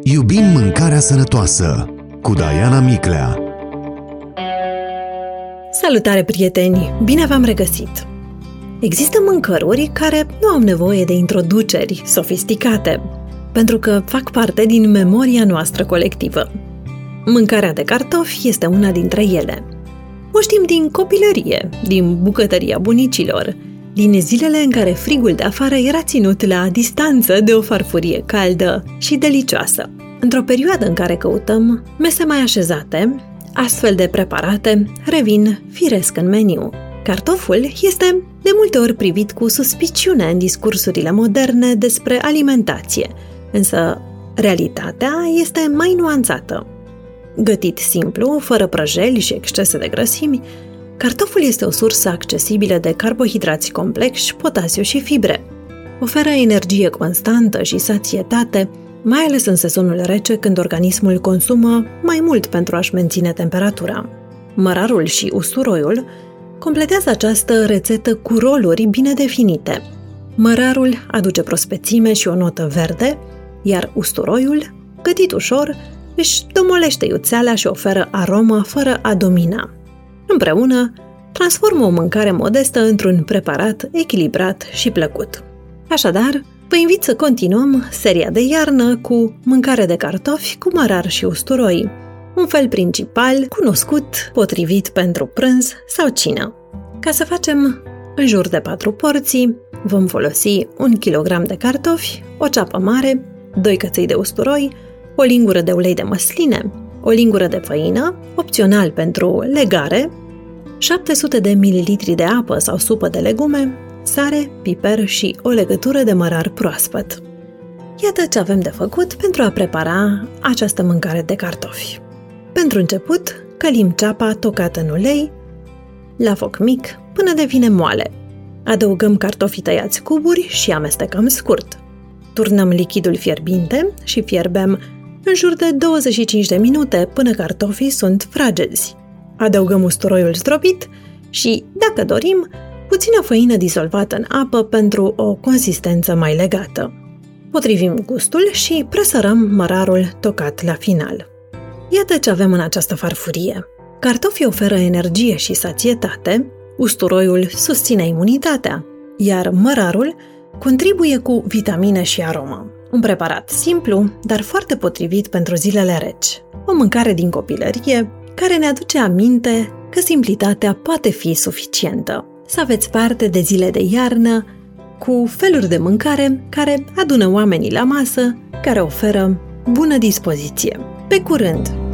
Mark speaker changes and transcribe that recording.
Speaker 1: Iubim mâncarea sănătoasă cu Diana Miclea.
Speaker 2: Salutare, prieteni! Bine v-am regăsit! Există mâncăruri care nu au nevoie de introduceri sofisticate, pentru că fac parte din memoria noastră colectivă. Mâncarea de cartofi este una dintre ele. O știm din copilărie, din bucătăria bunicilor, din zilele în care frigul de afară era ținut la distanță de o farfurie caldă și delicioasă. Într-o perioadă în care căutăm mese mai așezate, astfel de preparate revin firesc în meniu. Cartoful este de multe ori privit cu suspiciune în discursurile moderne despre alimentație, însă realitatea este mai nuanțată. Gătit simplu, fără prăjeli și excese de grăsimi, cartoful este o sursă accesibilă de carbohidrați complexi, potasiu și fibre. Oferă energie constantă și sațietate, mai ales în sezonul rece, când organismul consumă mai mult pentru a-și menține temperatura. Mărarul și usturoiul completează această rețetă cu roluri bine definite. Mărarul aduce prospețime și o notă verde, iar usturoiul, gătit ușor, își domolește iuțeala și oferă aromă fără a domina. Împreună, transformă o mâncare modestă într-un preparat echilibrat și plăcut. Așadar, vă invit să continuăm seria de iarnă cu mâncare de cartofi cu mărar și usturoi, un fel principal cunoscut, potrivit pentru prânz sau cină. Ca să facem în jur de 4 porții, vom folosi 1 kg de cartofi, o ceapă mare, 2 căței de usturoi, o lingură de ulei de măsline, o lingură de făină, opțional pentru legare, 700 de ml de apă sau supă de legume, sare, piper și o legătură de mărar proaspăt. Iată ce avem de făcut pentru a prepara această mâncare de cartofi. Pentru început, călim ceapa tocată în ulei la foc mic până devine moale. Adăugăm cartofii tăiați cuburi și amestecăm scurt. Turnăm lichidul fierbinte și fierbem în jur de 25 de minute până cartofii sunt fragezi. Adăugăm usturoiul zdrobit și, dacă dorim, puțină făină dizolvată în apă pentru o consistență mai legată. Potrivim gustul și presărăm mărarul tocat la final. Iată ce avem în această farfurie. Cartofii oferă energie și sațietate, usturoiul susține imunitatea, iar mărarul contribuie cu vitamine și aromă. Un preparat simplu, dar foarte potrivit pentru zilele reci. O mâncare din copilărie care ne aduce aminte că simplitatea poate fi suficientă. Să aveți parte de zile de iarnă cu feluri de mâncare care adună oamenii la masă, care oferă bună dispoziție. Pe curând!